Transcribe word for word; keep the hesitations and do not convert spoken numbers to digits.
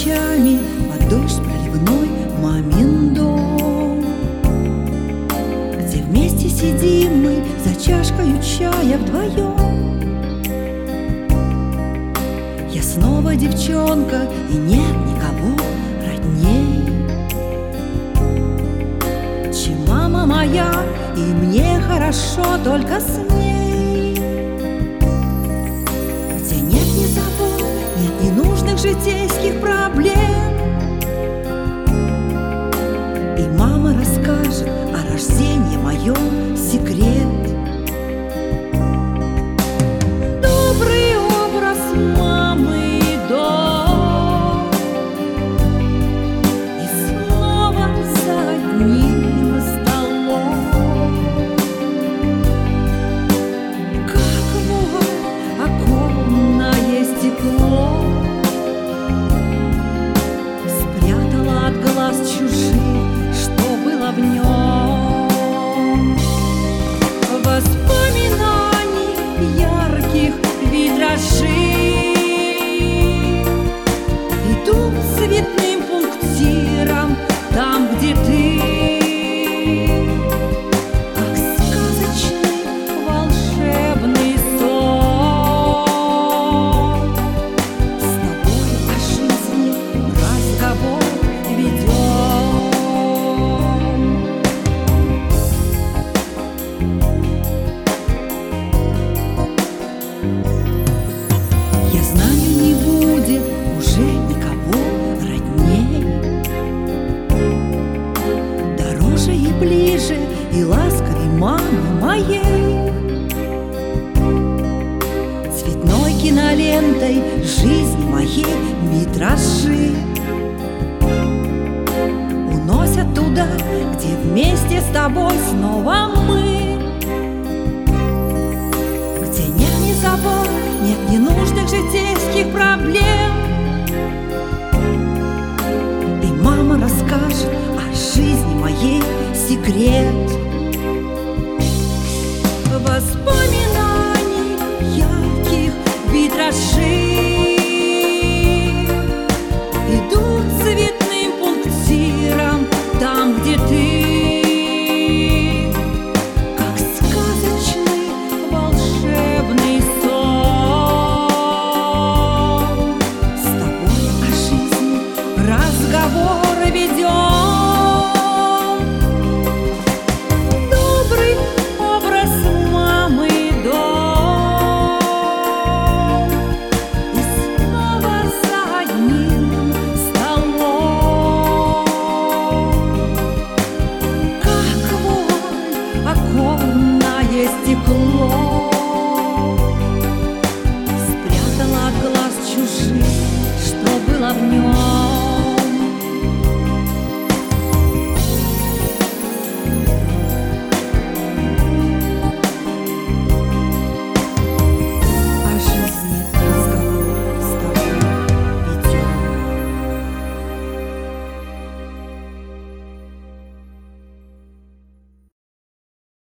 ночами под дождь проливной мамин дом, где вместе сидим мы за чашкою чая вдвоем. Я снова девчонка, и нет никого родней, чем мама моя, и мне хорошо только с ней. Где нет ни забот, нет ненужных житейских проблем, и мама расскажет о рождении моем секрет. Добрый образ мамы и дом, и снова за одним столом. Как вот оконное стекло спрятало от глаз чужих, что было в нем. Воспоминаний ярких витражей ведут цветным пунктиром там, где ты, как сказочный волшебный сон, с тобой о жизни разговор ведем. Я знаю, не будет уже никого родней, дороже и ближе, и ласковей мамы моей. Цветной кинолентой жизни моей витражи уносят туда, где вместе с тобой снова мы, где нет ни забот, нет ненужных житейских проблем, и мама расскажет о жизни моей секрет. Воспоминания